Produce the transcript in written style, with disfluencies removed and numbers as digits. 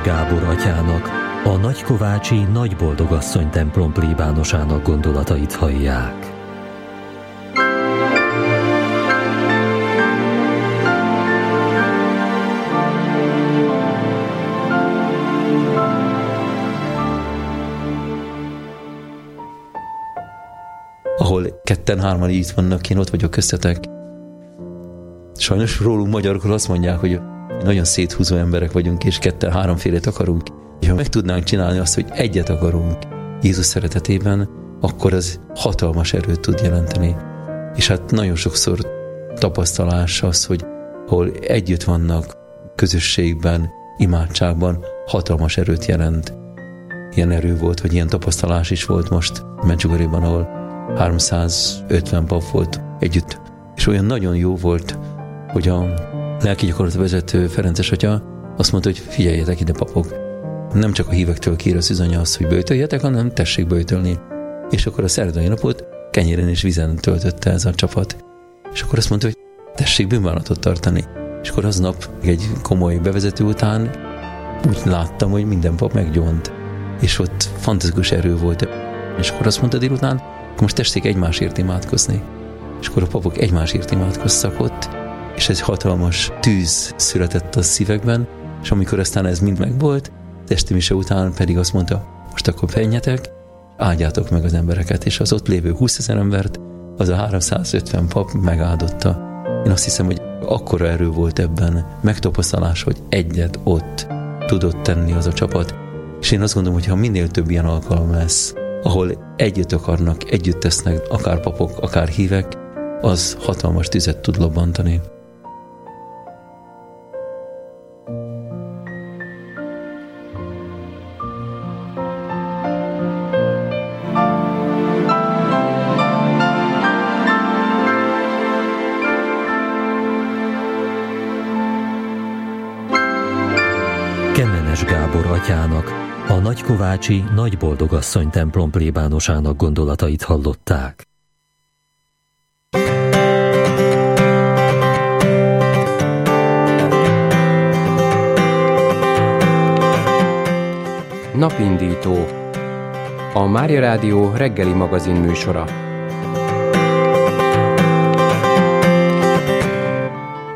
Gábor atyának, a nagykovácsi Nagyboldogasszony templom plébánosának gondolatait hallják. Ahol ketten-hárman itt vannak, én ott vagyok köztetek. Sajnos rólunk magyarokról azt mondják, hogy nagyon széthúzó emberek vagyunk, és ketten-háromfélét akarunk. És ha meg tudnánk csinálni azt, hogy egyet akarunk Jézus szeretetében, akkor az hatalmas erőt tud jelenteni. És hát nagyon sokszor tapasztalás az, hogy ahol együtt vannak közösségben, imádságban, hatalmas erőt jelent. Ilyen erő volt, vagy ilyen tapasztalás is volt most Medjugorjéban, ahol 350 pap volt együtt. És olyan nagyon jó volt, hogy a lelki gyakorlatvezető Ferences atya azt mondta, hogy figyeljetek ide, papok, nem csak a hívektől kér az üzanya azt, hogy böjtöljetek, hanem tessék böjtölni. És akkor a szerdai napot kenyéren és vízen töltötte ez a csapat. És akkor azt mondta, hogy tessék bűnvállalatot tartani. És akkor aznap egy komoly bevezető után úgy láttam, hogy minden pap meggyónt. És ott fantasztikus erő volt. És akkor azt mondta délután, most tessék egymásért imádkozni. És akkor a papok egymásért imádkoztak ott, és egy hatalmas tűz született a szívekben, és amikor aztán ez mind megvolt, esti mise után pedig azt mondta, most akkor menjetek, áldjátok meg az embereket, és az ott lévő 20 000 embert, az a 350 pap megáldotta. Én azt hiszem, hogy akkora erő volt ebben, megtapasztalás, hogy egyet ott tudott tenni az a csapat, és én azt gondolom, hogy ha minél több ilyen alkalom lesz, ahol együtt akarnak, együtt tesznek, akár papok, akár hívek, az hatalmas tüzet tud lobbantani. Kemenes Gábor atyának, a nagykovácsi Nagyboldogasszony templom plébánosának gondolatait hallották. Napindító. A Mária Rádió reggeli magazin műsora.